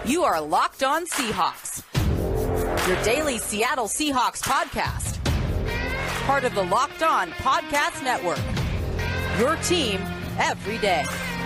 You are Locked On Seahawks, your daily Seattle Seahawks podcast. Part of the Locked On Podcast Network, your team every day.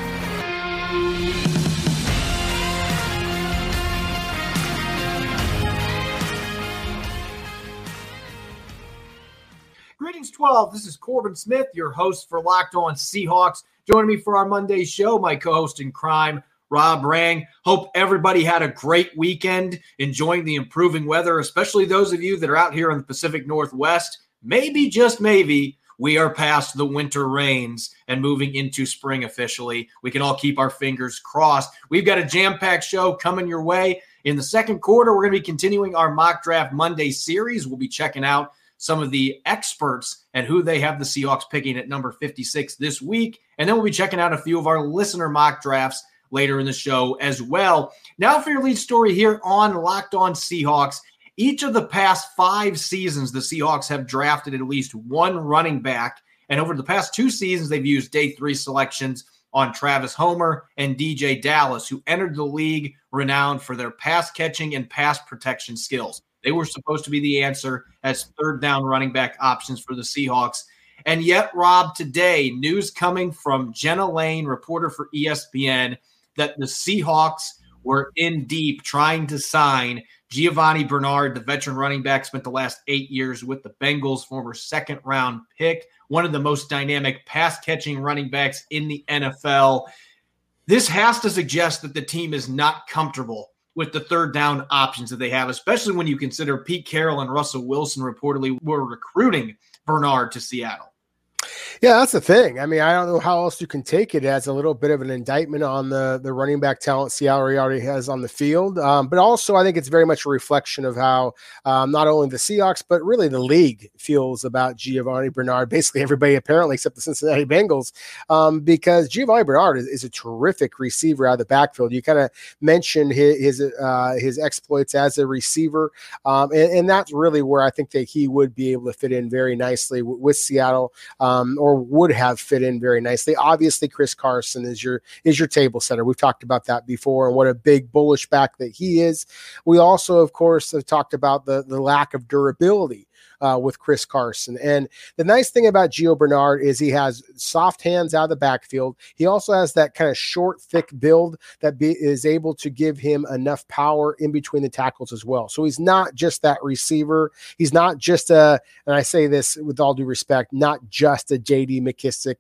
Greetings, 12. This is Corbin Smith, your host for Locked On Seahawks. Joining me for our Monday show, my co-host in crime, Rob Rang. Hope everybody had a great weekend, enjoying the improving weather, especially those of you that are out here in the Pacific Northwest. Maybe, just maybe, we are past the winter rains and moving into spring officially. We can all keep our fingers crossed. We've got a jam-packed show coming your way. In the second quarter, we're going to be continuing our Mock Draft Monday series. We'll be checking out some of the experts and who they have the Seahawks picking at number 56 this week. And then we'll be checking out a few of our listener mock drafts later in the show as well. Now for your lead story here on Locked On Seahawks. Each of the past 5 seasons, the Seahawks have drafted at least one running back. And over the past 2 seasons, they've used day 3 selections on Travis Homer and DJ Dallas, who entered the league renowned for their pass catching and pass protection skills. They were supposed to be the answer as third down running back options for the Seahawks. And yet, Rob, today, news coming from Jenna Lane, reporter for ESPN, that the Seahawks were in deep trying to sign Giovanni Bernard, the veteran running back, spent the last 8 years with the Bengals, former second-round pick, one of the most dynamic pass-catching running backs in the NFL. This has to suggest that the team is not comfortable with the third down options that they have, especially when you consider Pete Carroll and Russell Wilson reportedly were recruiting Bernard to Seattle. Yeah, that's the thing. I mean, I don't know how else you can take it as a little bit of an indictment on the running back talent Seattle already has on the field. But also, I think it's very much a reflection of how not only the Seahawks, but really the league feels about Giovanni Bernard. Basically, everybody apparently except the Cincinnati Bengals, because Giovanni Bernard is a terrific receiver out of the backfield. You kind of mentioned his exploits as a receiver, and that's really where I think that he would be able to fit in very nicely with Seattle. Or would have fit in very nicely. Obviously, Chris Carson is your table setter. We've talked about that before and what a big bullish back that he is. We also, of course, have talked about the lack of durability with Chris Carson. And the nice thing about Gio Bernard is he has soft hands out of the backfield. He also has that kind of short, thick build that is able to give him enough power in between the tackles as well. So he's not just that receiver. He's not just and I say this with all due respect, not just a J.D. McKissick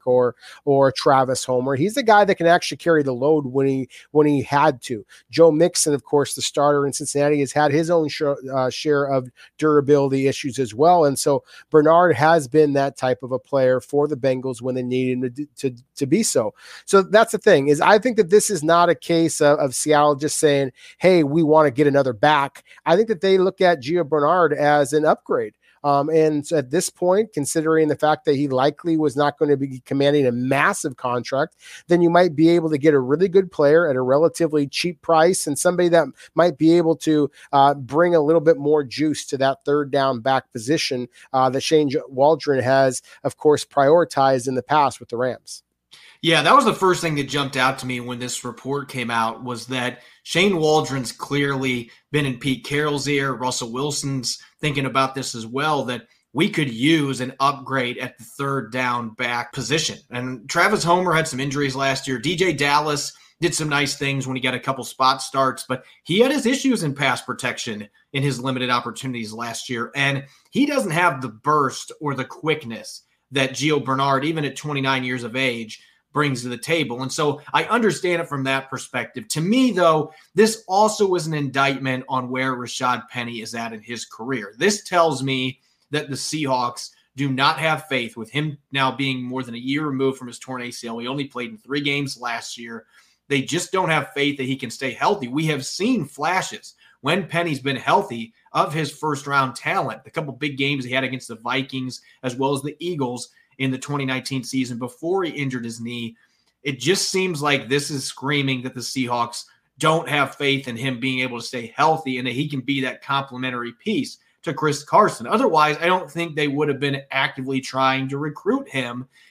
or Travis Homer. He's the guy that can actually carry the load when he had to. Joe Mixon, of course, the starter in Cincinnati, has had his own share of durability issues as well. And so Bernard has been that type of a player for the Bengals when they need him to be so. So that's the thing is I think that this is not a case of Seattle just saying, hey, we want to get another back. I think that they look at Gio Bernard as an upgrade. And so at this point, considering the fact that he likely was not going to be commanding a massive contract, then you might be able to get a really good player at a relatively cheap price and somebody that might be able to bring a little bit more juice to that third down back position that Shane Waldron has, of course, prioritized in the past with the Rams. Yeah, that was the first thing that jumped out to me when this report came out was that Shane Waldron's clearly been in Pete Carroll's ear. Russell Wilson's thinking about this as well, that we could use an upgrade at the third down back position. And Travis Homer had some injuries last year. DJ Dallas did some nice things when he got a couple spot starts, but he had his issues in pass protection in his limited opportunities last year. And he doesn't have the burst or the quickness that Gio Bernard, even at 29 years of age, brings to the table. And so I understand it from that perspective. To me, though, this also was an indictment on where Rashad Penny is at in his career. This tells me that the Seahawks do not have faith with him now being more than a year removed from his torn ACL. He only played in 3 games last year. They just don't have faith that he can stay healthy. We have seen flashes when Penny's been healthy of his first-round talent. The couple big games he had against the Vikings as well as the Eagles in the 2019 season before he injured his knee. It just seems like this is screaming that the Seahawks don't have faith in him being able to stay healthy and that he can be that complementary piece to Chris Carson. Otherwise, I don't think they would have been actively trying to recruit him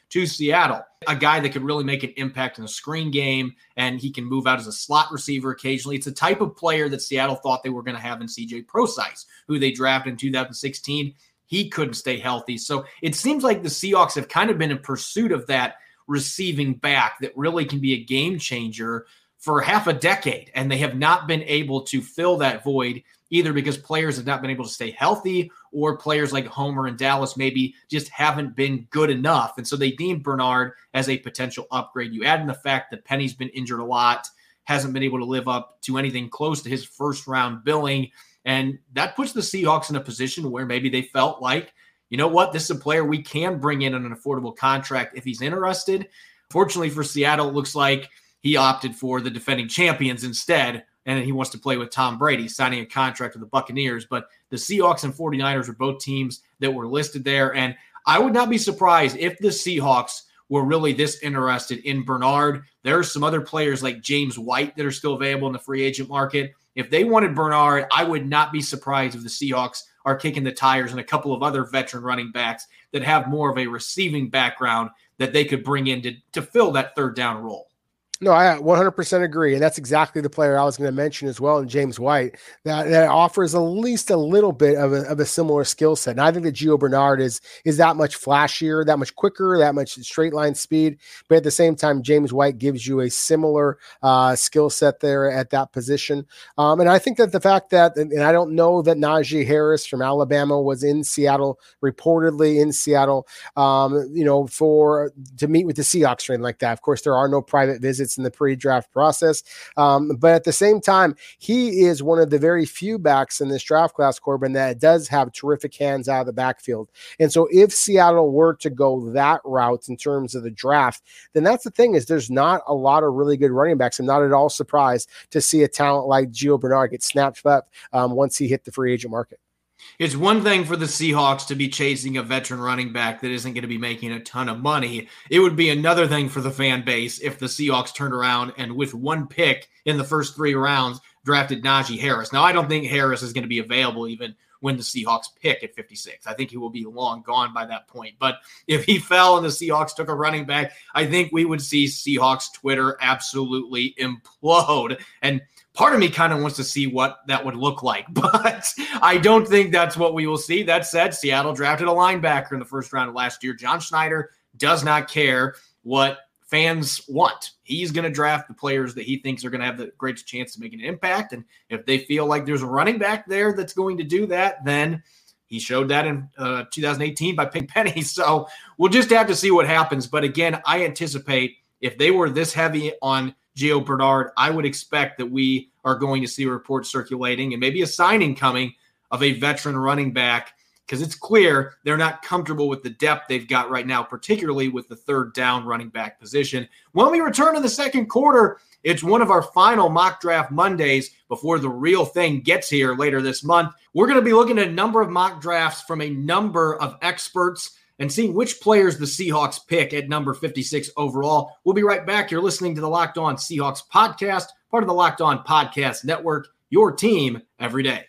to Seattle. A guy that could really make an impact in the screen game, and he can move out as a slot receiver occasionally. It's a type of player that Seattle thought they were going to have in CJ Prosise, who they drafted in 2016. He couldn't stay healthy. So it seems like the Seahawks have kind of been in pursuit of that receiving back that really can be a game changer for half a decade, and they have not been able to fill that void, either because players have not been able to stay healthy or players like Homer and Dallas maybe just haven't been good enough. And so they deemed Bernard as a potential upgrade. You add in the fact that Penny's been injured a lot, hasn't been able to live up to anything close to his first-round billing, and that puts the Seahawks in a position where maybe they felt like, you know what, this is a player we can bring in on an affordable contract if he's interested. Fortunately for Seattle, it looks like he opted for the defending champions instead, and he wants to play with Tom Brady, signing a contract with the Buccaneers. But the Seahawks and 49ers were both teams that were listed there, and I would not be surprised if the Seahawks were really this interested in Bernard. There are some other players like James White that are still available in the free agent market. If they wanted Bernard, I would not be surprised if the Seahawks are kicking the tires and a couple of other veteran running backs that have more of a receiving background that they could bring in to fill that third down role. No, I 100% agree. And that's exactly the player I was going to mention as well in James White, that offers at least a little bit of a similar skill set. And I think that Gio Bernard is that much flashier, that much quicker, that much straight line speed. But at the same time, James White gives you a similar skill set there at that position. And I think that the fact that, and I don't know that Najee Harris from Alabama was in Seattle, reportedly in Seattle, to meet with the Seahawks or anything like that. Of course, there are no private visits in the pre-draft process. But at the same time, he is one of the very few backs in this draft class, Corbin, that does have terrific hands out of the backfield. And so if Seattle were to go that route in terms of the draft, then that's the thing, is there's not a lot of really good running backs. I'm not at all surprised to see a talent like Gio Bernard get snapped up once he hit the free agent market. It's one thing for the Seahawks to be chasing a veteran running back that isn't going to be making a ton of money. It would be another thing for the fan base if the Seahawks turned around and with one pick in the first 3 rounds drafted Najee Harris. Now, I don't think Harris is going to be available even when the Seahawks pick at 56. I think he will be long gone by that point. But if he fell and the Seahawks took a running back, I think we would see Seahawks Twitter absolutely implode. And part of me kind of wants to see what that would look like, but I don't think that's what we will see. That said, Seattle drafted a linebacker in the first round of last year. John Schneider does not care what fans want. He's going to draft the players that he thinks are going to have the greatest chance to make an impact. And if they feel like there's a running back there that's going to do that, then he showed that in 2018 by picking Penny. So we'll just have to see what happens. But again, I anticipate if they were this heavy on Gio Bernard, I would expect that we are going to see reports circulating and maybe a signing coming of a veteran running back, because it's clear they're not comfortable with the depth they've got right now, particularly with the third down running back position. When we return in the second quarter, it's one of our final mock draft Mondays before the real thing gets here later this month. We're going to be looking at a number of mock drafts from a number of experts and seeing which players the Seahawks pick at number 56 overall. We'll be right back. You're listening to the Locked On Seahawks podcast, part of the Locked On Podcast Network, your team every day.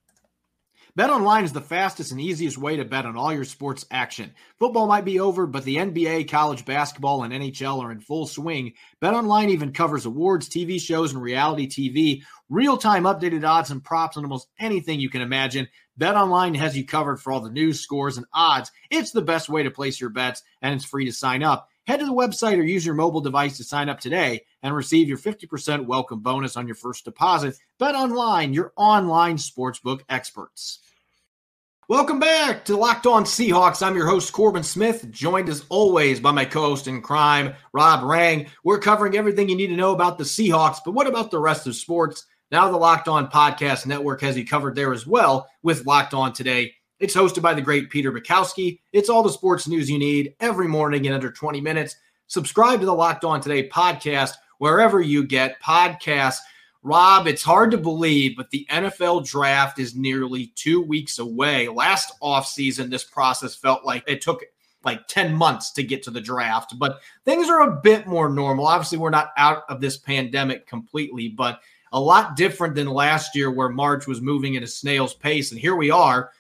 BetOnline is the fastest and easiest way to bet on all your sports action. Football might be over, but the NBA, college basketball, and NHL are in full swing. BetOnline even covers awards, TV shows, and reality TV. Real-time updated odds and props on almost anything you can imagine. BetOnline has you covered for all the news, scores, and odds. It's the best way to place your bets, and it's free to sign up. Head to the website or use your mobile device to sign up today and receive your 50% welcome bonus on your first deposit. BetOnline, your online sportsbook experts. Welcome back to Locked On Seahawks. I'm your host, Corbin Smith, joined as always by my co-host in crime, Rob Rang. We're covering everything you need to know about the Seahawks, but what about the rest of sports? Now the Locked On Podcast Network has you covered there as well with Locked On Today. It's hosted by the great Peter Bukowski. It's all the sports news you need every morning in under 20 minutes. Subscribe to the Locked On Today podcast wherever you get podcasts. Rob, it's hard to believe, but the NFL draft is nearly 2 weeks away. Last offseason, this process felt like it took like 10 months to get to the draft, but things are a bit more normal. Obviously, we're not out of this pandemic completely, but a lot different than last year where March was moving at a snail's pace. And here we are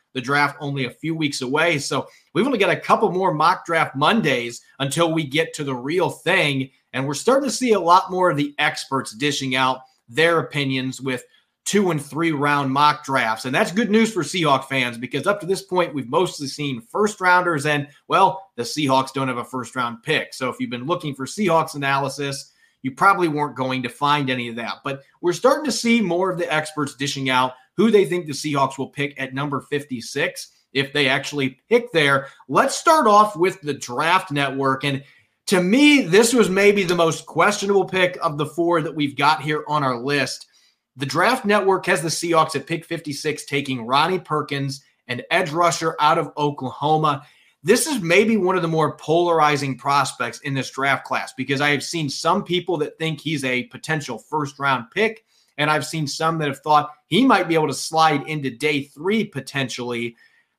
the draft only a few weeks away. So we've only got a couple more mock draft Mondays until we get to the real thing. And we're starting to see a lot more of the experts dishing out their opinions with 2 and 3 round mock drafts. And that's good news for Seahawks fans, because up to this point, we've mostly seen first rounders, and, well, the Seahawks don't have a first round pick. So if you've been looking for Seahawks analysis, you probably weren't going to find any of that. But we're starting to see more of the experts dishing out who they think the Seahawks will pick at number 56, if they actually pick there. Let's start off with the Draft Network. And to me, this was maybe the most questionable pick of the 4 that we've got here on our list. The Draft Network has the Seahawks at pick 56 taking Ronnie Perkins, an edge rusher out of Oklahoma. This is maybe one of the more polarizing prospects in this draft class, because I have seen some people that think he's a potential first-round pick, and I've seen some that have thought he might be able to slide into day 3 potentially.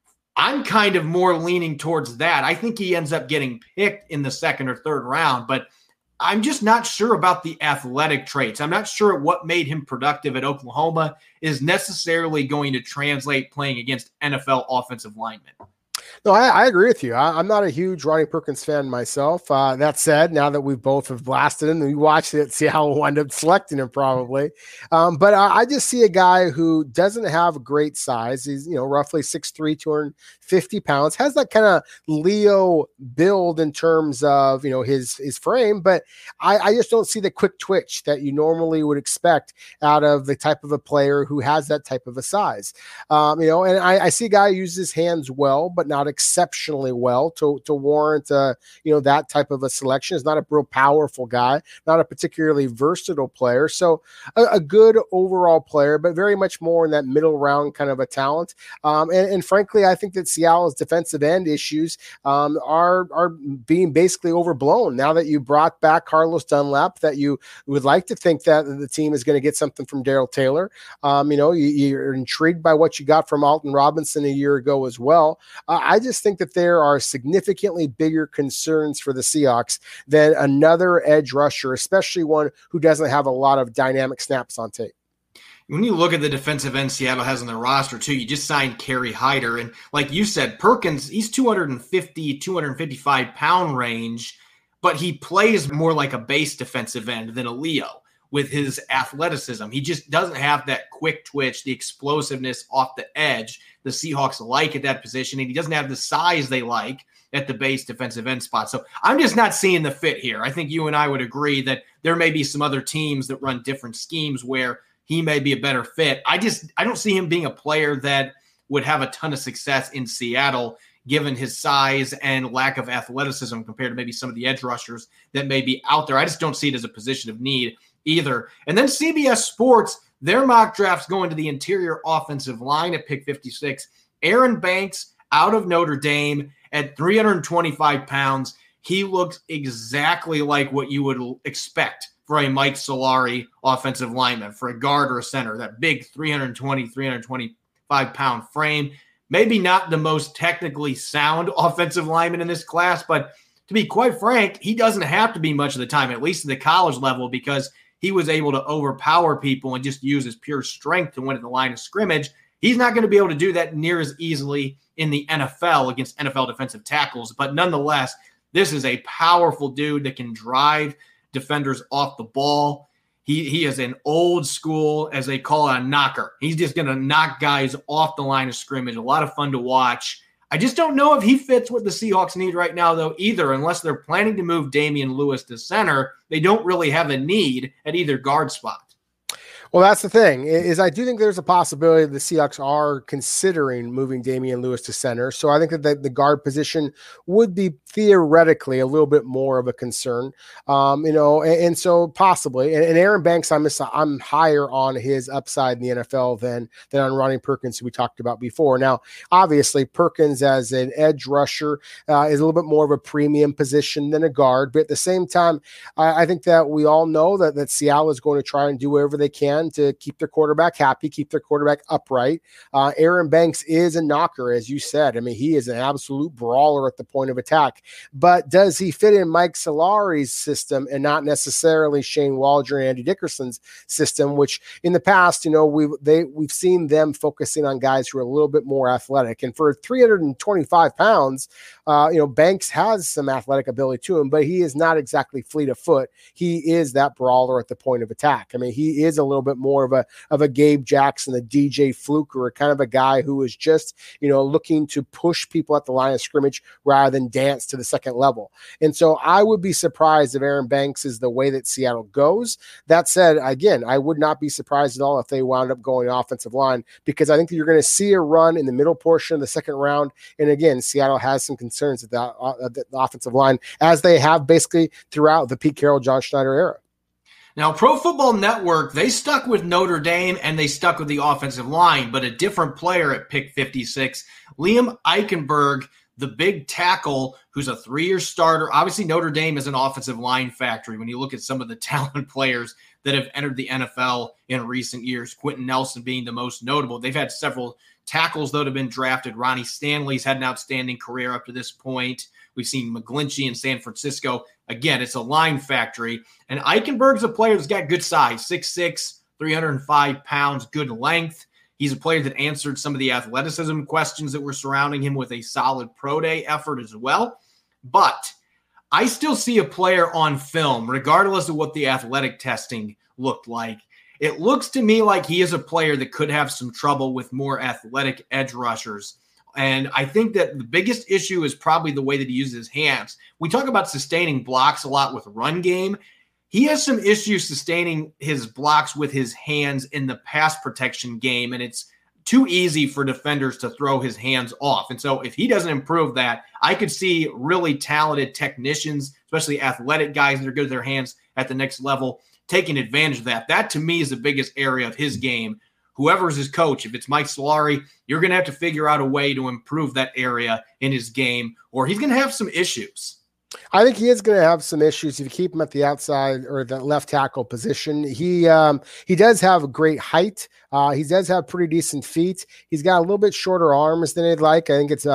I'm kind of more leaning towards that. I think he ends up getting picked in the 2nd or 3rd round, but I'm just not sure about the athletic traits. I'm not sure what made him productive at Oklahoma is necessarily going to translate playing against NFL offensive linemen. No, I agree with you. I'm not a huge Ronnie Perkins fan myself. That said, now that we both have blasted him, we watched it, see how we'll wind up selecting him probably. But I just see a guy who doesn't have great size. He's, roughly 6'3", 250 pounds, has that kind of Leo build in terms of, his frame, but I just don't see the quick twitch that you normally would expect out of the type of a player who has that type of a size. And I see a guy who uses his hands well, but not exceptionally well to warrant that type of a selection. Is not a real powerful guy, not a particularly versatile player. So a good overall player, but very much more in that middle round kind of a talent. And frankly, I think that Seattle's defensive end issues are being basically overblown now that you brought back Carlos Dunlap, that you would like to think that the team is going to get something from Darrell Taylor. You're intrigued by what you got from Alton Robinson a year ago as well. I just think that there are significantly bigger concerns for the Seahawks than another edge rusher, especially one who doesn't have a lot of dynamic snaps on tape. When you look at the defensive end Seattle has on their roster, too, you just signed Kerry Hyder. And like you said, Perkins, he's 250, 255-pound range, but he plays more like a base defensive end than a Leo with his athleticism. He just doesn't have that quick twitch, the explosiveness off the edge the Seahawks like at that position, and he doesn't have the size they like at the base defensive end spot. So I'm just not seeing the fit here. I think you and I would agree that there may be some other teams that run different schemes where he may be a better fit. I don't see him being a player that would have a ton of success in Seattle, given his size and lack of athleticism compared to maybe some of the edge rushers that may be out there. I just don't see it as a position of need either. And then CBS Sports, their mock drafts going to the interior offensive line at pick 56. Aaron Banks out of Notre Dame at 325 pounds. He looks exactly like what you would expect for a Mike Solari offensive lineman, for a guard or a center, that big 325-pound frame. Maybe not the most technically sound offensive lineman in this class, but to be quite frank, he doesn't have to be much of the time, at least at the college level, because he was able to overpower people and just use his pure strength to win at the line of scrimmage. He's not going to be able to do that near as easily in the NFL against NFL defensive tackles. But nonetheless, this is a powerful dude that can drive defenders off the ball. He is an old school, as they call it, a knocker. He's just going to knock guys off the line of scrimmage. A lot of fun to watch. I just don't know if he fits what the Seahawks need right now, though, either. Unless they're planning to move Damian Lewis to center, they don't really have a need at either guard spot. Well, that's the thing, is I do think there's a possibility the Seahawks are considering moving Damian Lewis to center. So I think that the guard position would be theoretically a little bit more of a concern, and so possibly. And Aaron Banks, I'm higher on his upside in the NFL than on Ronnie Perkins, who we talked about before. Now, obviously, Perkins as an edge rusher is a little bit more of a premium position than a guard. But at the same time, I think that we all know that Seattle is going to try and do whatever they can to keep their quarterback happy, keep their quarterback upright. Aaron Banks is a knocker, as you said. I mean, he is an absolute brawler at the point of attack. back. But does he fit in Mike Solari's system and not necessarily Shane Waldron and Andy Dickerson's system, which in the past, we've seen them focusing on guys who are a little bit more athletic. And for 325 pounds, Banks has some athletic ability to him, but he is not exactly fleet of foot. He is that brawler at the point of attack. I mean, he is a little bit more of a Gabe Jackson, a DJ Fluker, kind of a guy who is just, looking to push people at the line of scrimmage rather than dance to the second level. And so I would be surprised if Aaron Banks is the way that Seattle goes. That said, again, I would not be surprised at all if they wound up going offensive line, because I think that you're going to see a run in the middle portion of the second round. And again, Seattle has some concerns at the offensive line, as they have basically throughout the Pete Carroll, John Schneider era. Now, Pro Football Network, they stuck with Notre Dame and they stuck with the offensive line, but a different player at pick 56, Liam Eichenberg, the big tackle who's a 3-year starter. Obviously, Notre Dame is an offensive line factory. When you look at some of the talented players that have entered the NFL in recent years, Quentin Nelson being the most notable. They've had several tackles that have been drafted. Ronnie Stanley's had an outstanding career up to this point. We've seen McGlinchey in San Francisco. Again, it's a line factory. And Eichenberg's a player that's got good size, 6'6", 305 pounds, good length. He's a player that answered some of the athleticism questions that were surrounding him with a solid pro day effort as well. But I still see a player on film, regardless of what the athletic testing looked like. It looks to me like he is a player that could have some trouble with more athletic edge rushers. And I think that the biggest issue is probably the way that he uses his hands. We talk about sustaining blocks a lot with run game. He has some issues sustaining his blocks with his hands in the pass protection game, and it's too easy for defenders to throw his hands off. And so if he doesn't improve that, I could see really talented technicians, especially athletic guys that are good with their hands at the next level, taking advantage of that. That, to me, is the biggest area of his game. Whoever's his coach, if it's Mike Solari, you're going to have to figure out a way to improve that area in his game, or he's going to have some issues. I think he is going to have some issues if you keep him at the outside or the left tackle position. He does have a great height. He does have pretty decent feet. He's got a little bit shorter arms than he'd like. I think it's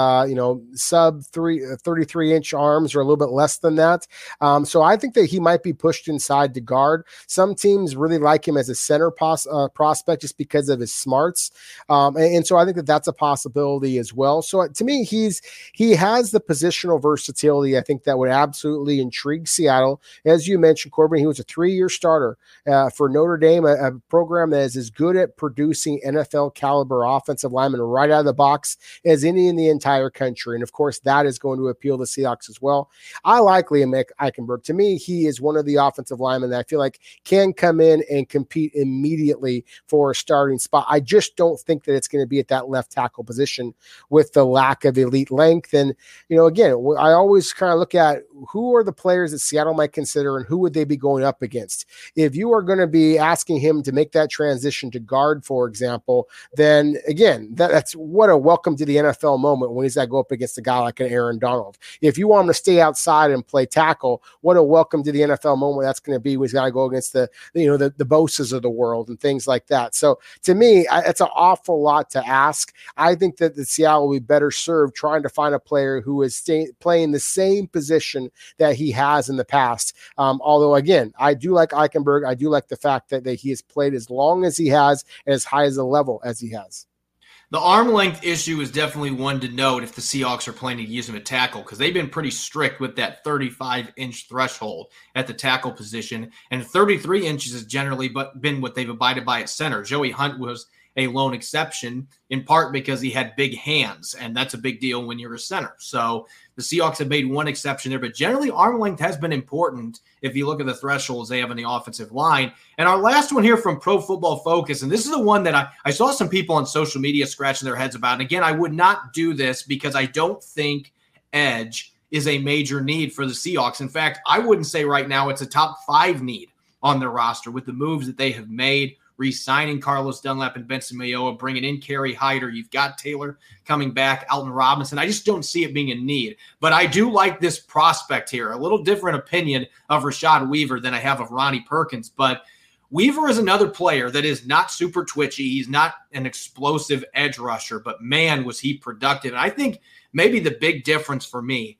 sub 33-inch arms, or a little bit less than that. So I think that he might be pushed inside to guard. Some teams really like him as a center prospect just because of his smarts. And so I think that that's a possibility as well. So to me, he has the positional versatility, I think, that would absolutely intrigue Seattle. As you mentioned, Corbin, he was a 3-year starter for Notre Dame, a program that is as good at producing NFL caliber offensive linemen right out of the box as any in the entire country. And of course, that is going to appeal to Seahawks as well. I like Liam Eichenberg. To me, he is one of the offensive linemen that I feel like can come in and compete immediately for a starting spot. I just don't think that it's going to be at that left tackle position with the lack of elite length. And, again, I always kind of look at who are the players that Seattle might consider and who would they be going up against. If you are going to be asking him to make that transition to guard, for example, then again, that's what a welcome to the NFL moment when he's got to go up against a guy like an Aaron Donald. If you want him to stay outside and play tackle, what a welcome to the NFL moment that's going to be when he's got to go against the Boses of the world and things like that. So to me, it's an awful lot to ask. I think that the Seattle will be better served trying to find a player who is playing the same position that he has in the past. Although, again, I do like Eichenberg. I do like the fact that he has played as long as he has and as high as a level as he has. The arm length issue is definitely one to note if the Seahawks are planning to use him at tackle, because they've been pretty strict with that 35-inch threshold at the tackle position, and 33 inches has generally been what they've abided by at center. Joey Hunt was a lone exception, in part because he had big hands, and that's a big deal when you're a center. So the Seahawks have made one exception there, but generally arm length has been important if you look at the thresholds they have in the offensive line. And our last one here from Pro Football Focus, and this is the one that I saw some people on social media scratching their heads about. And again, I would not do this because I don't think edge is a major need for the Seahawks. In fact, I wouldn't say right now it's a top 5 need on their roster with the moves that they have made, re-signing Carlos Dunlap and Benson Mayowa, bringing in Kerry Hyder. You've got Taylor coming back, Alton Robinson. I just don't see it being a need. But I do like this prospect here. A little different opinion of Rashad Weaver than I have of Ronnie Perkins. But Weaver is another player that is not super twitchy. He's not an explosive edge rusher, but man, was he productive. And I think maybe the big difference for me,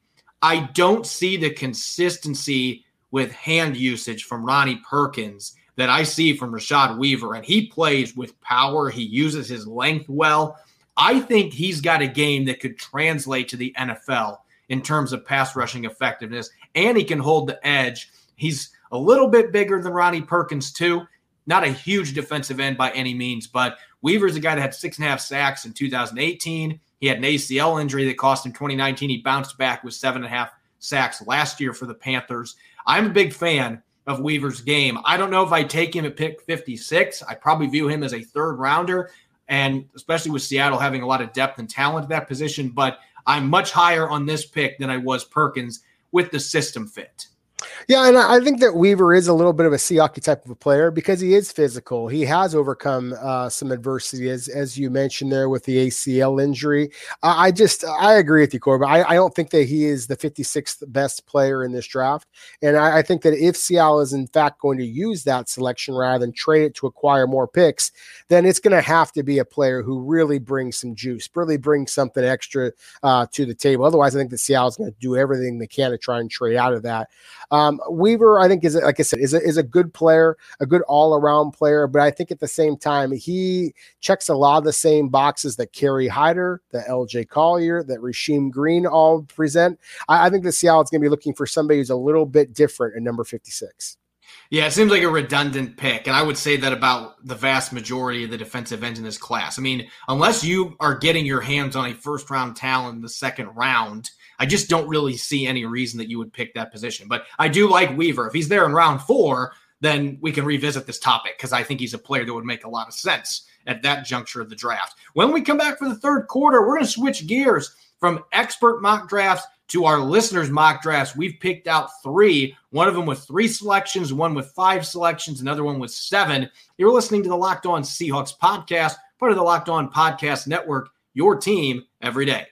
I don't see the consistency with hand usage from Ronnie Perkins that I see from Rashad Weaver. And he plays with power. He uses his length well. I think he's got a game that could translate to the NFL in terms of pass rushing effectiveness, and he can hold the edge. He's a little bit bigger than Ronnie Perkins, too. Not a huge defensive end by any means, but Weaver's a guy that had 6.5 sacks in 2018. He had an ACL injury that cost him 2019. He bounced back with 7.5 sacks last year for the Panthers. I'm a big fan of Weaver's game. I don't know if I take him at pick 56. I probably view him as a third rounder, and especially with Seattle having a lot of depth and talent at that position, but I'm much higher on this pick than I was Perkins with the system fit. Yeah, and I think that Weaver is a little bit of a Siaki type of a player because he is physical. He has overcome some adversity, as you mentioned there with the ACL injury. I agree with you, Corbin. I don't think that he is the 56th best player in this draft. And I think that if Seattle is in fact going to use that selection rather than trade it to acquire more picks, then it's going to have to be a player who really brings some juice, really brings something extra to the table. Otherwise, I think that Seattle is going to do everything they can to try and trade out of that. Weaver, I think, is, like I said, is a good player, a good all-around player, but I think at the same time, he checks a lot of the same boxes that Kerry Hyder, that LJ Collier, that Rasheem Green all present. I think that Seattle is going to be looking for somebody who's a little bit different at number 56. Yeah, it seems like a redundant pick, and I would say that about the vast majority of the defensive ends in this class. I mean, unless you are getting your hands on a first-round talent in the second round, I just don't really see any reason that you would pick that position. But I do like Weaver. If he's there in round 4, then we can revisit this topic because I think he's a player that would make a lot of sense at that juncture of the draft. When we come back for the third quarter, we're going to switch gears from expert mock drafts to our listeners' mock drafts. We've picked out 3, one of them with 3 selections, one with 5 selections, another one with 7. You're listening to the Locked On Seahawks podcast, part of the Locked On Podcast Network, your team every day.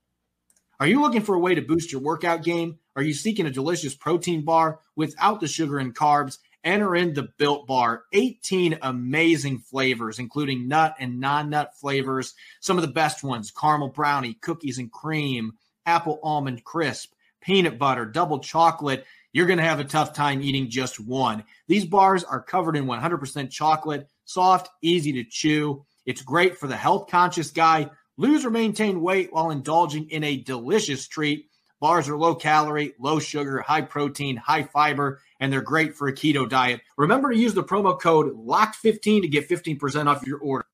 Are you looking for a way to boost your workout game? Are you seeking a delicious protein bar without the sugar and carbs? Enter in the Built Bar. 18 amazing flavors, including nut and non-nut flavors. Some of the best ones: caramel brownie, cookies and cream, apple almond crisp, peanut butter, double chocolate. You're going to have a tough time eating just one. These bars are covered in 100% chocolate, soft, easy to chew. It's great for the health-conscious guy. Lose or maintain weight while indulging in a delicious treat. Bars are low calorie, low sugar, high protein, high fiber, and they're great for a keto diet. Remember to use the promo code LOCKED15 to get 15% off your order.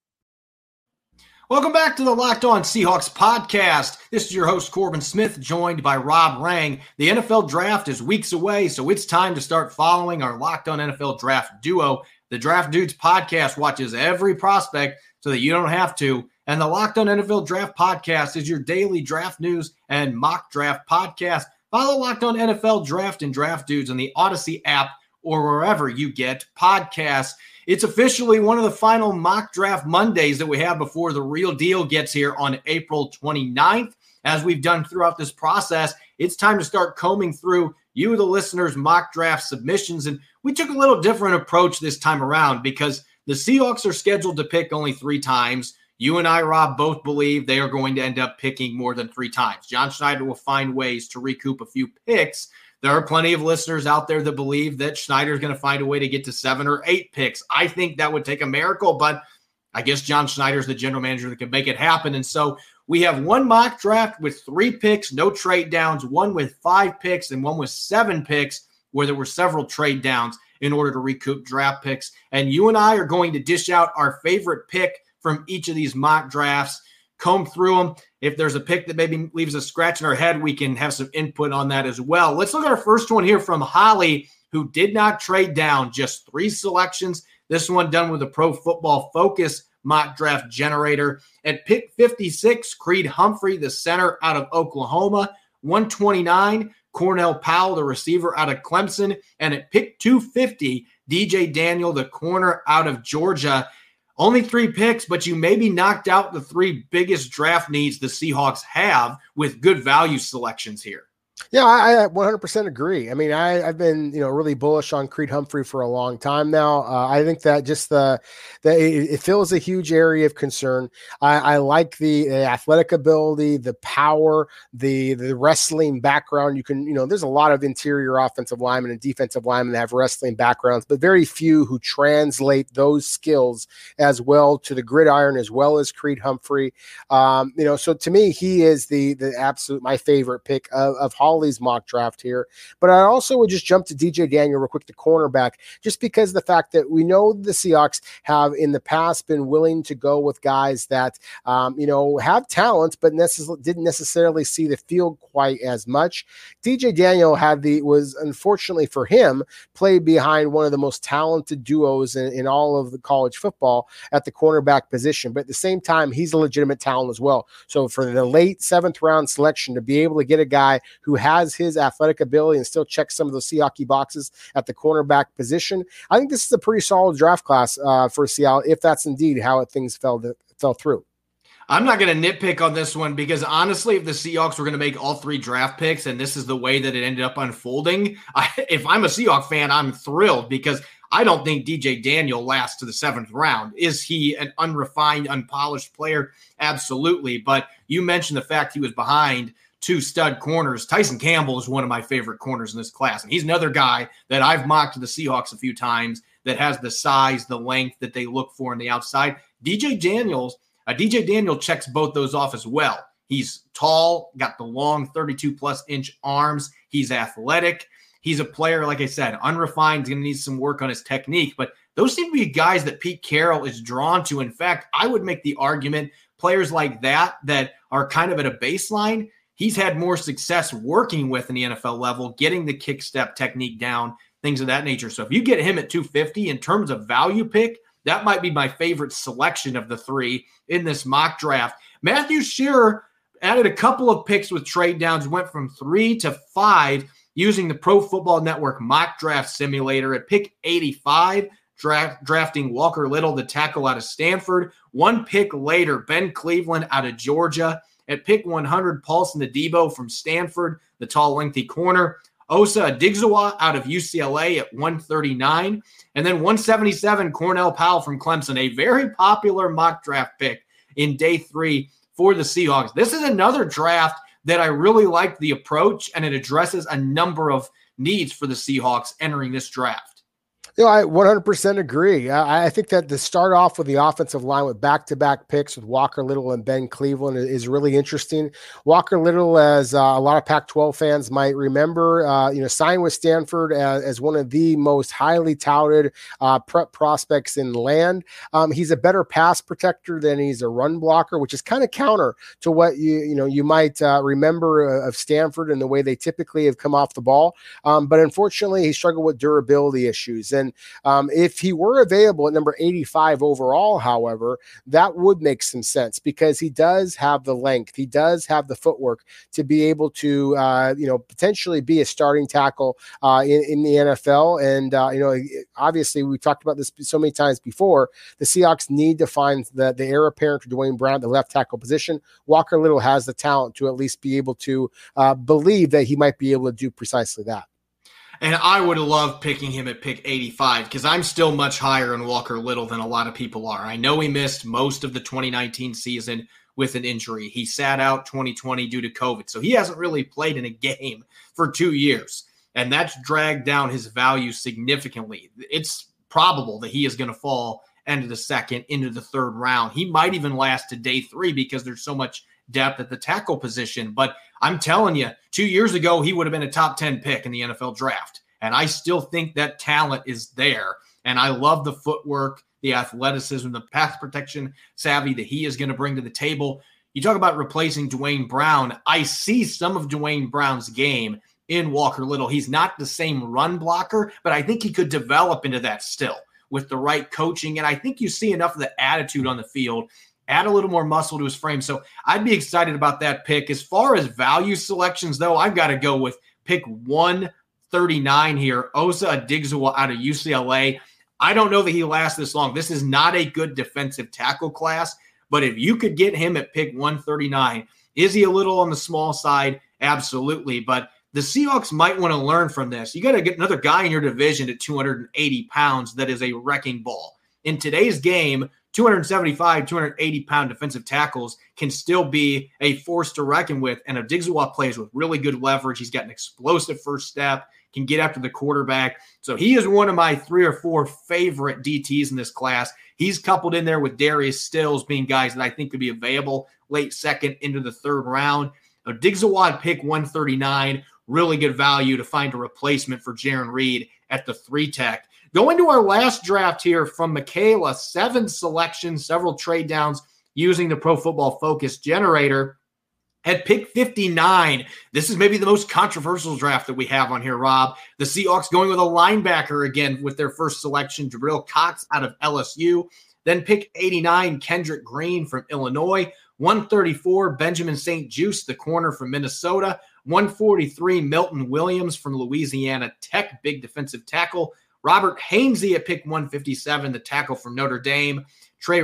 Welcome back to the Locked On Seahawks podcast. This is your host, Corbin Smith, joined by Rob Rang. The NFL draft is weeks away, so it's time to start following our Locked On NFL draft duo. The Draft Dudes podcast watches every prospect so that you don't have to. And the Locked On NFL Draft Podcast is your daily draft news and mock draft podcast. Follow Locked On NFL Draft and Draft Dudes on the Odyssey app or wherever you get podcasts. It's officially one of the final mock draft Mondays that we have before the real deal gets here on April 29th. As we've done throughout this process, it's time to start combing through you, the listeners' mock draft submissions. And we took a little different approach this time around because the Seahawks are scheduled to pick only 3 times. You and I, Rob, both believe they are going to end up picking more than 3 times. John Schneider will find ways to recoup a few picks. There are plenty of listeners out there that believe that Schneider is going to find a way to get to 7 or 8 picks. I think that would take a miracle, but I guess John Schneider is the general manager that can make it happen. And so we have one mock draft with 3 picks, no trade downs, one with 5 picks, and one with 7 picks where there were several trade downs in order to recoup draft picks. And you and I are going to dish out our favorite pick from each of these mock drafts, comb through them. If there's a pick that maybe leaves a scratch in our head, we can have some input on that as well. Let's look at our first one here from Holly, who did not trade down, just 3 selections. This one done with a Pro Football Focus mock draft generator. At pick 56, Creed Humphrey, the center out of Oklahoma. 129, Cornell Powell, the receiver out of Clemson. And at pick 250, DJ Daniel, the corner out of Georgia. Only 3 picks, but you maybe knocked out the 3 biggest draft needs the Seahawks have with good value selections here. Yeah, I 100% agree. I mean, I've been, really bullish on Creed Humphrey for a long time now. I think that just it fills a huge area of concern. I like the athletic ability, the power, the wrestling background. You can, there's a lot of interior offensive linemen and defensive linemen that have wrestling backgrounds, but very few who translate those skills as well to the gridiron as well as Creed Humphrey. So to me, he is the absolute my favorite pick of Holly's mock draft here. But I also would just jump to DJ Daniel real quick, the cornerback, just because of the fact that we know the Seahawks have in the past been willing to go with guys that, have talent, but didn't necessarily see the field quite as much. DJ Daniel was unfortunately for him, played behind one of the most talented duos in all of the college football at the cornerback position. But at the same time, he's a legitimate talent as well. So for the late 7th round selection to be able to get a guy who has his athletic ability and still check some of those Seahawks boxes at the cornerback position, I think this is a pretty solid draft class for Seattle, if that's indeed how things fell through. I'm not going to nitpick on this one because honestly, if the Seahawks were going to make all 3 draft picks and this is the way that it ended up unfolding, if I'm a Seahawks fan, I'm thrilled because I don't think DJ Daniel lasts to the 7th round. Is he an unrefined, unpolished player? Absolutely. But you mentioned the fact he was behind 2 stud corners. Tyson Campbell is one of my favorite corners in this class. And he's another guy that I've mocked the Seahawks a few times that has the size, the length that they look for on the outside. DJ Daniel checks both those off as well. He's tall, got the long 32-plus inch arms. He's athletic. He's a player, like I said, unrefined. He's going to need some work on his technique. But those seem to be guys that Pete Carroll is drawn to. In fact, I would make the argument players like that are kind of at a baseline, he's had more success working with in the NFL level, getting the kick step technique down, things of that nature. So if you get him at 250 in terms of value pick, that might be my favorite selection of the 3 in this mock draft. Matthew Shearer added a couple of picks with trade downs, went from 3 to 5 using the Pro Football Network mock draft simulator at pick 85, drafting Walker Little, the tackle out of Stanford. 1 pick later, Ben Cleveland out of Georgia. At pick 100, Paulson Adebo from Stanford, the tall, lengthy corner. Osa Odighizuwa out of UCLA at 139. And then 177, Cornell Powell from Clemson, a very popular mock draft pick in day 3 for the Seahawks. This is another draft that I really like the approach, and it addresses a number of needs for the Seahawks entering this draft. I 100% agree. I think that to start off with the offensive line with back-to-back picks with Walker Little and Ben Cleveland is really interesting. Walker Little, as a lot of Pac-12 fans might remember, signed with Stanford as one of the most highly touted prep prospects in the land. He's a better pass protector than he's a run blocker, which is kind of counter to what you might remember of Stanford and the way they typically have come off the ball. But unfortunately, he struggled with durability issues. And if he were available at number 85 overall, however, that would make some sense because he does have the length. He does have the footwork to be able to, potentially be a starting tackle in the NFL. And, obviously we talked about this so many times before. The Seahawks need to find the heir apparent to Dwayne Brown, the left tackle position. Walker Little has the talent to at least be able to believe that he might be able to do precisely that. And I would have loved picking him at pick 85 because I'm still much higher on Walker Little than a lot of people are. I know he missed most of the 2019 season with an injury. He sat out 2020 due to COVID. So he hasn't really played in a game for 2 years. And that's dragged down his value significantly. It's probable that he is going to fall into the 2nd, into the 3rd round. He might even last to day 3 because there's so much depth at the tackle position. But I'm telling you, 2 years ago, he would have been a top 10 pick in the NFL draft. And I still think that talent is there. And I love the footwork, the athleticism, the pass protection savvy that he is going to bring to the table. You talk about replacing Dwayne Brown. I see some of Dwayne Brown's game in Walker Little. He's not the same run blocker, but I think he could develop into that still with the right coaching. And I think you see enough of the attitude on the field, add a little more muscle to his frame. So I'd be excited about that pick. As far as value selections, though, I've got to go with pick 139 here, Osa Odighizuwa out of UCLA. I don't know that he lasts this long. This is not a good defensive tackle class, but if you could get him at pick 139, is he a little on the small side? Absolutely. But the Seahawks might want to learn from this. You got to get another guy in your division at 280 pounds that is a wrecking ball. In today's game, 275, 280-pound defensive tackles can still be a force to reckon with. And Odighizuwa plays with really good leverage. He's got an explosive first step, can get after the quarterback. So he is one of my 3 or 4 favorite DTs in this class. He's coupled in there with Darius Stills being guys that I think could be available late second into the third round. Odighizuwa pick 139, really good value to find a replacement for Jarran Reed at the 3 tech. Going to our last draft here from Michaela, 7 selections, several trade downs using the Pro Football Focus generator. At pick 59, this is maybe the most controversial draft that we have on here, Rob. The Seahawks going with a linebacker again with their first selection, Jabril Cox out of LSU. Then pick 89, Kendrick Green from Illinois. 134, Benjamin St-Juste, the corner from Minnesota. 143, Milton Williams from Louisiana Tech, big defensive tackle. Robert Hainsey at pick 157, the tackle from Notre Dame. Trey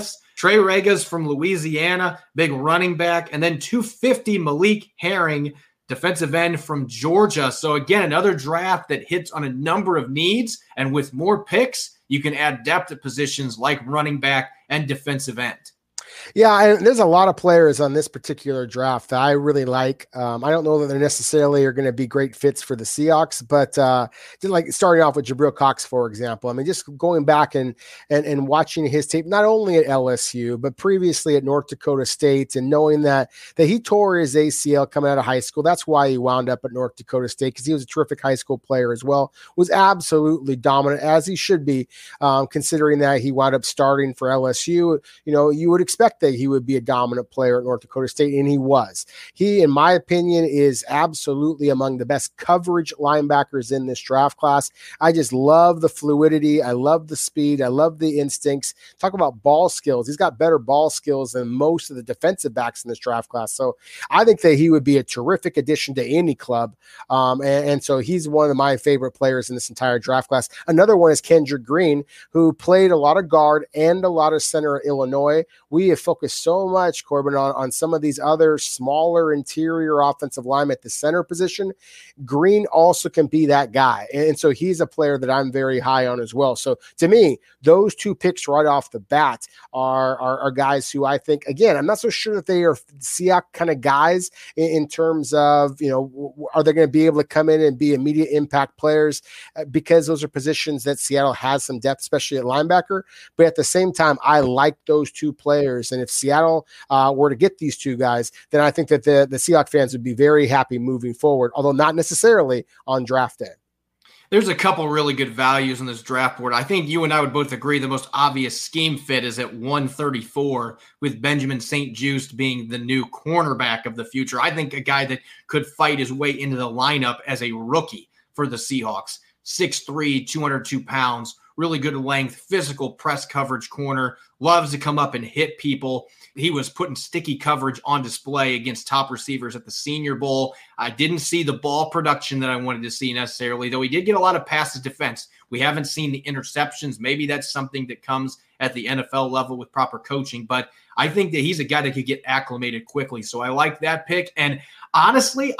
Ragas from Louisiana, big running back. And then 250, Malik Herring, defensive end from Georgia. So again, another draft that hits on a number of needs. And with more picks, you can add depth at positions like running back and defensive end. Yeah, there's a lot of players on this particular draft that I really like. I don't know that they necessarily are going to be great fits for the Seahawks, but just like starting off with Jabril Cox, for example. I mean, just going back and watching his tape, not only at LSU, but previously at North Dakota State, and knowing that he tore his ACL coming out of high school. That's why he wound up at North Dakota State, because he was a terrific high school player as well, was absolutely dominant, as he should be, considering that he wound up starting for LSU. You know, you would expect that he would be a dominant player at North Dakota State, and he was. He, in my opinion, is absolutely among the best coverage linebackers in this draft class. I just love the fluidity. I love the speed. I love the instincts. Talk about ball skills. He's got better ball skills than most of the defensive backs in this draft class. So I think that he would be a terrific addition to any club. And so he's one of my favorite players in this entire draft class. Another one is Kendrick Green, who played a lot of guard and a lot of center at Illinois. We have focused so much, Corbin, on some of these other smaller interior offensive linemen at the center position. Green also can be that guy. And so he's a player that I'm very high on as well. So to me, those 2 picks right off the bat are guys who I think, again, I'm not so sure that they are Seahawks kind of guys in terms of, you know, are they going to be able to come in and be immediate impact players, because those are positions that Seattle has some depth, especially at linebacker. But at the same time, I like those 2 players. And if Seattle were to get these 2 guys, then I think that the Seahawks fans would be very happy moving forward, although not necessarily on draft day. There's a couple really good values in this draft board. I think you and I would both agree the most obvious scheme fit is at 134, with Benjamin St-Juste being the new cornerback of the future. I think a guy that could fight his way into the lineup as a rookie for the Seahawks. 6'3", 202 pounds, really good length, physical press coverage corner, loves to come up and hit people. He was putting sticky coverage on display against top receivers at the Senior Bowl. I didn't see the ball production that I wanted to see necessarily, though he did get a lot of passes defense. We haven't seen the interceptions. Maybe that's something that comes at the NFL level with proper coaching, but I think that he's a guy that could get acclimated quickly. So I like that pick. And honestly,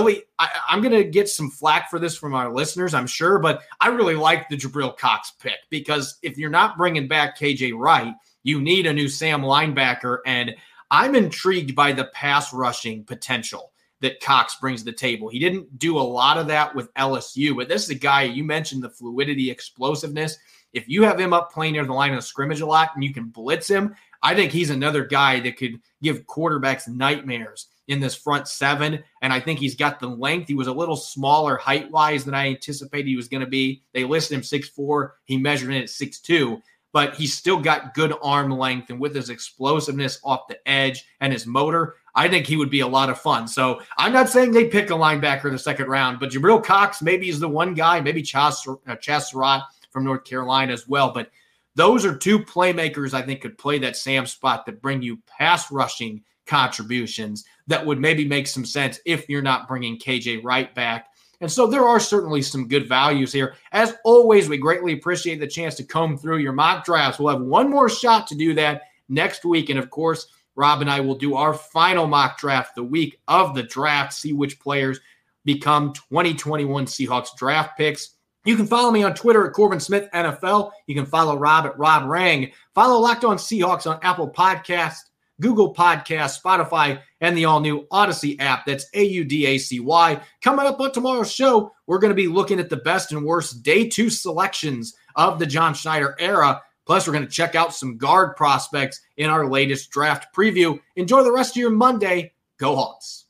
I'm going to get some flack for this from our listeners, I'm sure, but I really like the Jabril Cox pick, because if you're not bringing back KJ Wright, you need a new Sam linebacker. And I'm intrigued by the pass rushing potential that Cox brings to the table. He didn't do a lot of that with LSU, but this is a guy, you mentioned the fluidity, explosiveness. If you have him up playing near the line of scrimmage a lot and you can blitz him, I think he's another guy that could give quarterbacks nightmares in this front 7. And I think he's got the length. He was a little smaller height-wise than I anticipated he was going to be. They listed him 6'4". He measured in at 6'2". But he's still got good arm length. And with his explosiveness off the edge and his motor, I think he would be a lot of fun. So I'm not saying they pick a linebacker in the second round, but Jabril Cox maybe is the one guy, maybe Chaz Surratt from North Carolina as well. But those are 2 playmakers I think could play that Sam spot that bring you pass rushing contributions that would maybe make some sense if you're not bringing KJ Wright back. And so there are certainly some good values here. As always, we greatly appreciate the chance to comb through your mock drafts. We'll have one more shot to do that next week. And of course, Rob and I will do our final mock draft the week of the draft, see which players become 2021 Seahawks draft picks. You can follow me on Twitter at Corbin Smith NFL. You can follow Rob at Rob Rang. Follow Locked On Seahawks on Apple Podcasts, Google Podcasts, Spotify, and the all-new Odyssey app. That's AUDACY. Coming up on tomorrow's show, we're going to be looking at the best and worst day 2 selections of the John Schneider era. Plus, we're going to check out some guard prospects in our latest draft preview. Enjoy the rest of your Monday. Go Hawks.